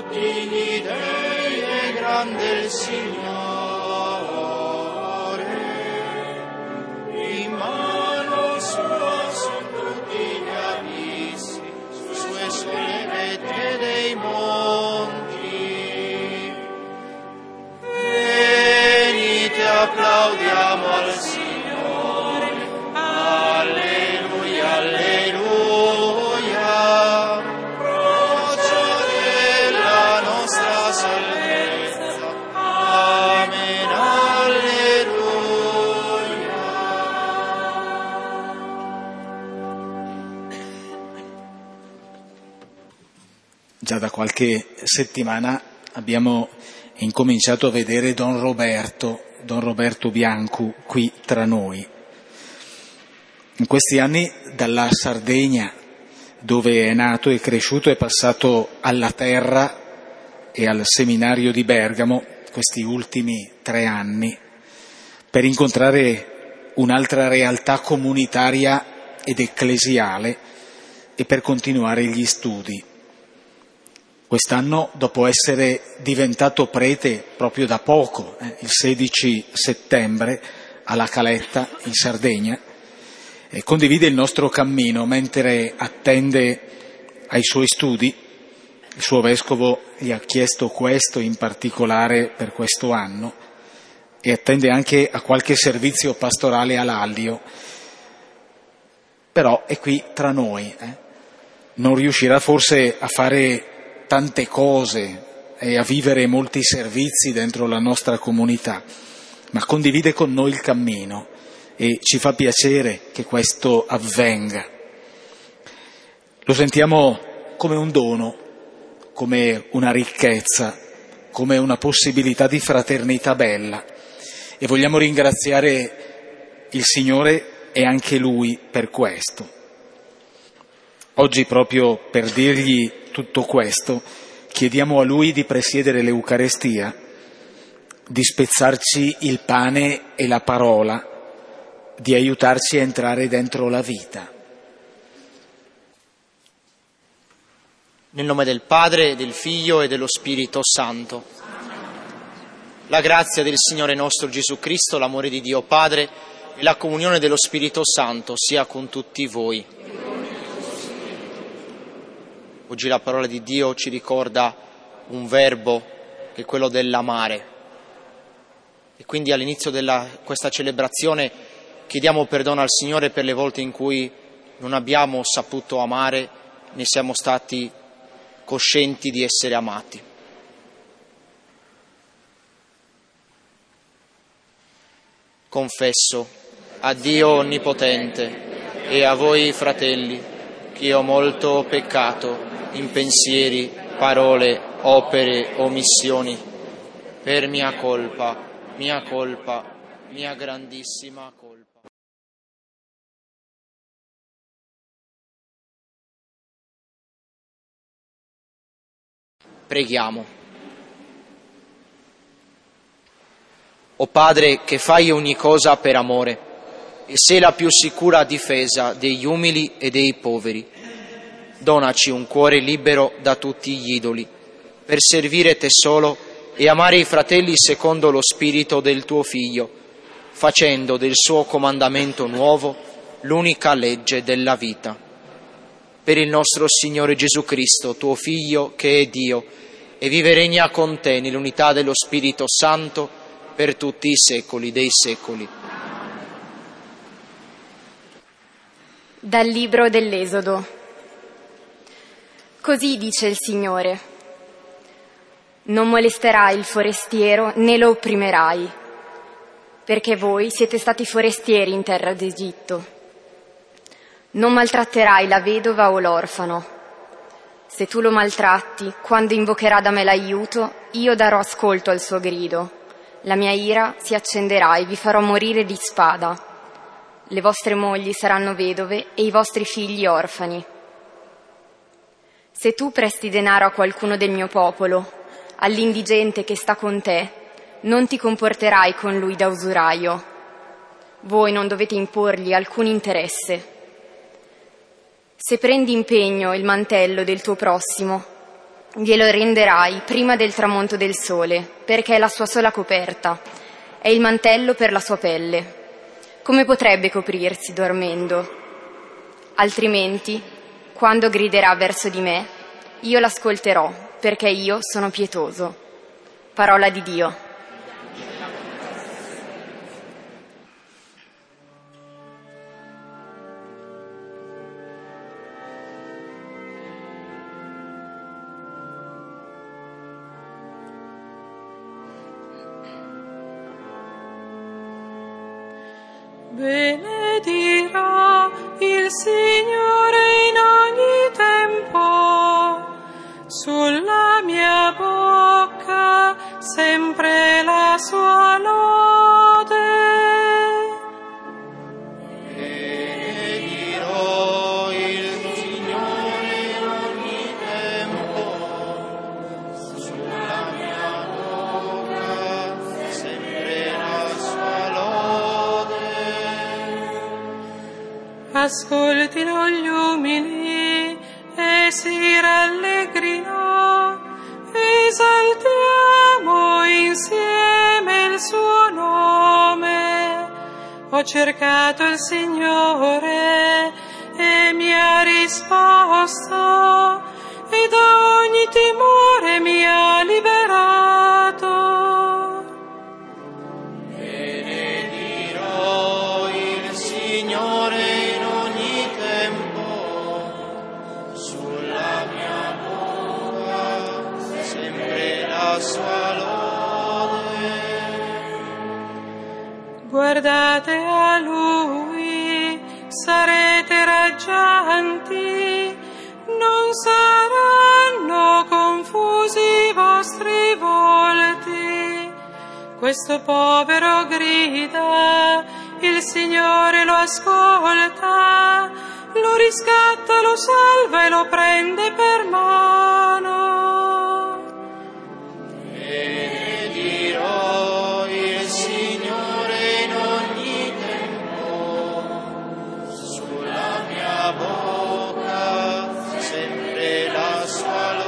tutti gli dei e grande il Signore. In mano sua son tutti gli abissi, sue sulle vette dei monti. Venite, applaudiamo al Signore. Alleluia, alleluia. Già da qualche settimana abbiamo incominciato a vedere Don Roberto Biancu qui tra noi. In questi anni dalla Sardegna, dove è nato e cresciuto, è passato alla Terra e al seminario di Bergamo questi ultimi 3 anni per incontrare un'altra realtà comunitaria ed ecclesiale e per continuare gli studi. Quest'anno, dopo essere diventato prete proprio da poco, il 16 settembre, alla Caletta, in Sardegna, condivide il nostro cammino mentre attende ai suoi studi. Il suo vescovo gli ha chiesto questo in particolare per questo anno e attende anche a qualche servizio pastorale all'Allio. Però è qui tra noi, non riuscirà forse a fare tante cose e a vivere molti servizi dentro la nostra comunità, ma condivide con noi il cammino e ci fa piacere che questo avvenga. Lo sentiamo come un dono, come una ricchezza, come una possibilità di fraternità bella e vogliamo ringraziare il Signore e anche Lui per questo. Oggi, proprio per dirgli tutto questo, chiediamo a Lui di presiedere l'Eucarestia, di spezzarci il pane e la parola, di aiutarci a entrare dentro la vita. Nel nome del Padre, del Figlio e dello Spirito Santo. La grazia del Signore nostro Gesù Cristo, l'amore di Dio Padre e la comunione dello Spirito Santo sia con tutti voi. Oggi la parola di Dio ci ricorda un verbo che è quello dell'amare. E quindi all'inizio di questa celebrazione chiediamo perdono al Signore per le volte in cui non abbiamo saputo amare, né siamo stati coscienti di essere amati. Confesso a Dio Onnipotente e a voi, fratelli, che ho molto peccato in pensieri, parole, opere, omissioni, per mia colpa, mia grandissima colpa. Preghiamo. O Padre, che fai ogni cosa per amore e sei la più sicura difesa degli umili e dei poveri, donaci un cuore libero da tutti gli idoli, per servire te solo e amare i fratelli secondo lo spirito del tuo Figlio, facendo del suo comandamento nuovo l'unica legge della vita. Per il nostro Signore Gesù Cristo, tuo Figlio, che è Dio, e vive e regna con te nell'unità dello Spirito Santo per tutti i secoli dei secoli. Dal libro dell'Esodo. Così dice il Signore: non molesterai il forestiero né lo opprimerai, perché voi siete stati forestieri in terra d'Egitto. Non maltratterai la vedova o l'orfano. Se tu lo maltratti, quando invocherà da me l'aiuto, io darò ascolto al suo grido. La mia ira si accenderà e vi farò morire di spada. Le vostre mogli saranno vedove e i vostri figli orfani. Se tu presti denaro a qualcuno del mio popolo, all'indigente che sta con te, non ti comporterai con lui da usuraio. Voi non dovete imporgli alcun interesse. Se prendi in pegno il mantello del tuo prossimo, glielo renderai prima del tramonto del sole, perché è la sua sola coperta, è il mantello per la sua pelle. Come potrebbe coprirsi dormendo? Altrimenti, quando griderà verso di me, io l'ascolterò, perché io sono pietoso. Parola di Dio. Benedirò il Signore in ogni tempo, sulla mia bocca sempre la sua lode. Benedirò il Signore in ogni tempo, sulla mia bocca sempre la sua lode. Ascoltino gli umili e si rallegrino, esaltiamo insieme il suo nome. Ho cercato il Signore e mi ha risposto, e da ogni timore mi ha liberato. Benedirò il Signore in ogni tempo, sulla mia bocca sempre la sua lode. Guardate a Lui, sarete raggianti, non saranno confusi i vostri volti. Questo povero grida, il Signore lo ascolta, lo riscatta, lo salva e lo prende per mano. Benedirò il Signore in ogni tempo, sulla mia bocca sempre la sua lode.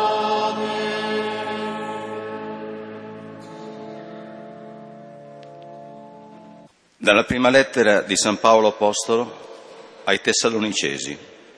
Dalla prima lettera di San Paolo Apostolo ai Tessalonicesi.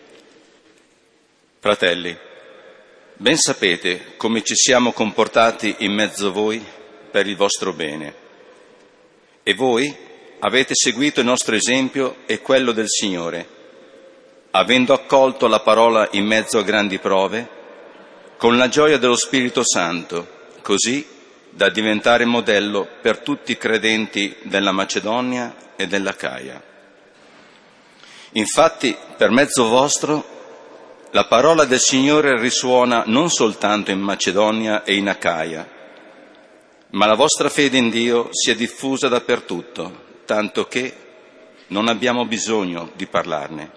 Fratelli, ben sapete come ci siamo comportati in mezzo a voi per il vostro bene. E voi avete seguito il nostro esempio e quello del Signore, avendo accolto la parola in mezzo a grandi prove, con la gioia dello Spirito Santo, così da diventare modello per tutti i credenti della Macedonia e dell'Acaia. Infatti, per mezzo vostro, la parola del Signore risuona non soltanto in Macedonia e in Acaia, ma la vostra fede in Dio si è diffusa dappertutto, tanto che non abbiamo bisogno di parlarne.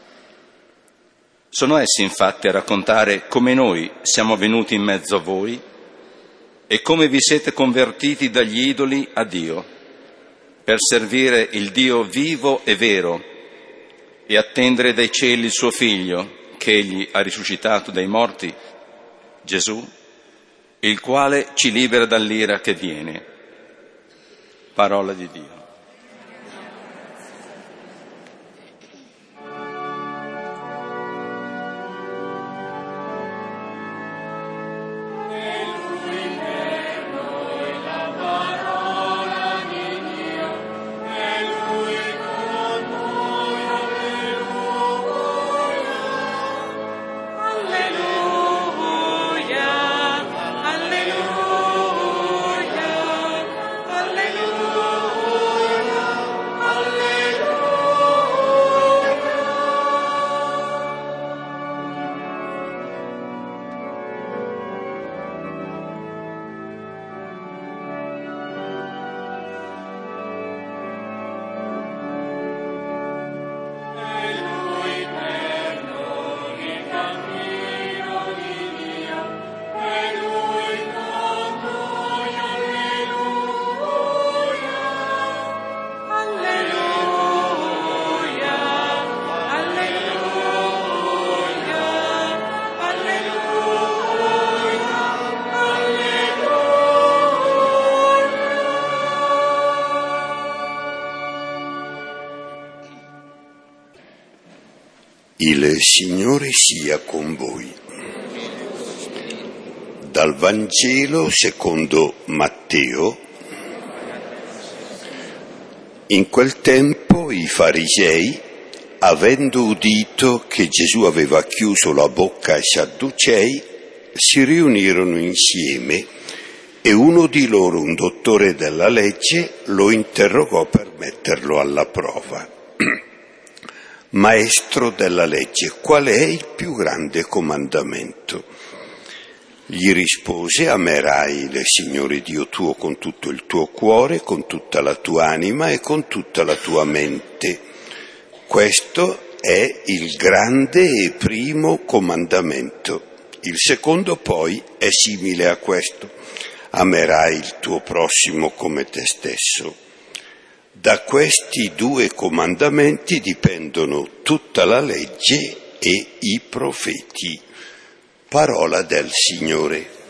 Sono essi infatti a raccontare come noi siamo venuti in mezzo a voi e come vi siete convertiti dagli idoli a Dio, per servire il Dio vivo e vero e attendere dai cieli il suo Figlio, che Egli ha risuscitato dai morti, Gesù, il quale ci libera dall'ira che viene. Parola di Dio. Alleluia, alleluia, alleluia. Il Signore sia con voi. Dal Vangelo secondo Matteo. In quel tempo i farisei, avendo udito che Gesù aveva chiuso la bocca ai Sadducei, si riunirono insieme e uno di loro, un dottore della legge, lo interrogò per metterlo alla prova. Maestro della legge, qual è il più grande comandamento? Gli rispose: amerai il Signore Dio tuo con tutto il tuo cuore, con tutta la tua anima e con tutta la tua mente. Questo è il grande e primo comandamento. Il secondo poi è simile a questo: amerai il tuo prossimo come te stesso. Da questi due comandamenti dipendono tutta la legge e i profeti. Parola del Signore.